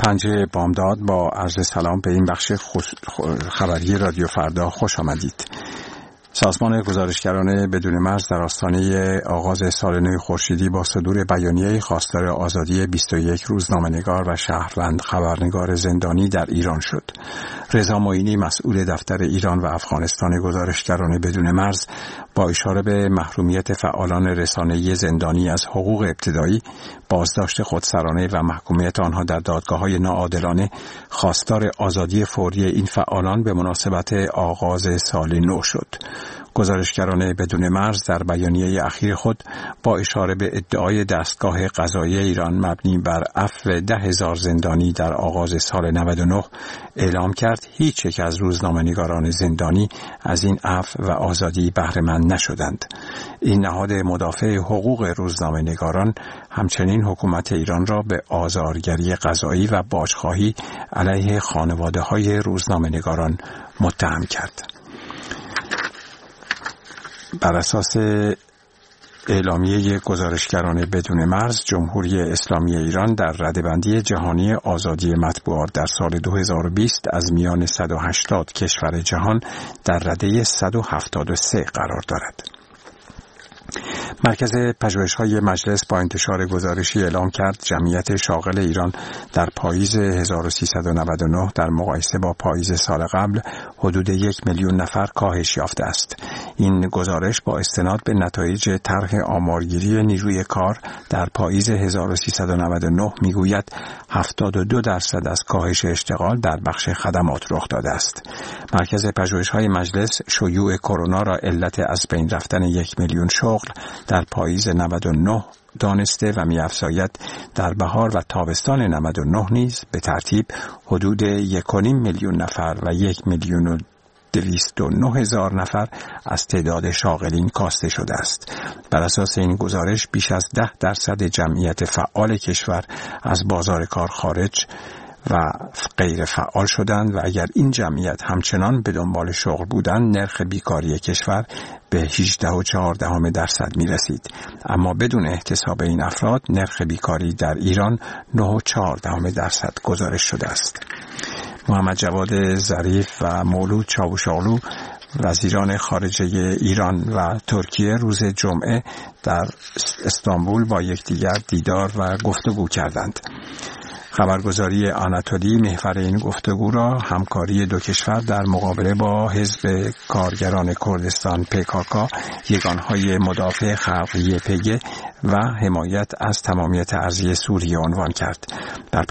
پنجه بامداد با عرض سلام به این بخش خبری رادیو فردا خوش آمدید. سازمان گزارشگران بدون مرز در آستانه آغاز سال نو خورشیدی با صدور بیانیه خواستار آزادی 21 روزنامه‌نگار و شهروند خبرنگار زندانی در ایران شد. رضا معینی مسئول دفتر ایران و افغانستان گزارشگران بدون مرز با اشاره به محرومیت فعالان رسانه‌ای زندانی از حقوق ابتدایی، بازداشت خودسرانه و محکومیت آنها در دادگاه‌های ناعادلانه خواستار آزادی فوری این فعالان به مناسبت آغاز سال نو شد. گزارشگران بدون مرز در بیانیه اخیر خود با اشاره به ادعای دستگاه قضایی ایران مبنی بر عفو 10,000 زندانی در آغاز سال 99 اعلام کرد هیچ یک از روزنامه‌نگاران زندانی از این عفو و آزادی بهره مند نشدند. این نهاد مدافع حقوق روزنامه‌نگاران همچنین حکومت ایران را به آزارگری قضایی و باجخواهی علیه خانواده‌های روزنامه‌نگاران متهم کرد. بر اساس اعلامیه گزارشگران بدون مرز، جمهوری اسلامی ایران در رده‌بندی جهانی آزادی مطبوعات در سال 2020 از میان 180 کشور جهان در رده 173 قرار دارد. مرکز پژوهش‌های مجلس با انتشار گزارشی اعلام کرد جمعیت شاغل ایران در پاییز 1399 در مقایسه با پاییز سال قبل حدود 1,000,000 نفر کاهش یافته است. این گزارش با استناد به نتایج طرح آمارگیری نیروی کار در پاییز 1399 میگوید 72% از کاهش اشتغال در بخش خدمات رخ داده است. مرکز پژوهش‌های مجلس شیوع کرونا را علت از بین رفتن 1,000,000 شغل در پاییز 99 دانسته و می‌افزاید در بهار و تابستان 99 نیز به ترتیب حدود 1,5 میلیون نفر و 1,209,000 نفر از تعداد شاغلین کاسته شده است. بر اساس این گزارش بیش از 10% جمعیت فعال کشور از بازار کار خارج و غیر فعال شدند و اگر این جمعیت همچنان به دنبال شغل بودند نرخ بیکاری کشور به 18.4% می رسید. اما بدون احتساب این افراد نرخ بیکاری در ایران 9.4% گزارش شده است. محمد جواد ظریف و مولود چاوشاغلو وزیران خارجه ایران و ترکیه روز جمعه در استانبول با یکدیگر دیدار و گفتگو کردند. خبرگزاری آناتولی محور این گفتگو را همکاری دو کشور در مقابله با حزب کارگران کردستان PKK، یگانهای مدافع خلقی PYD و حمایت از تمامیت ارضی سوریه عنوان کرد. در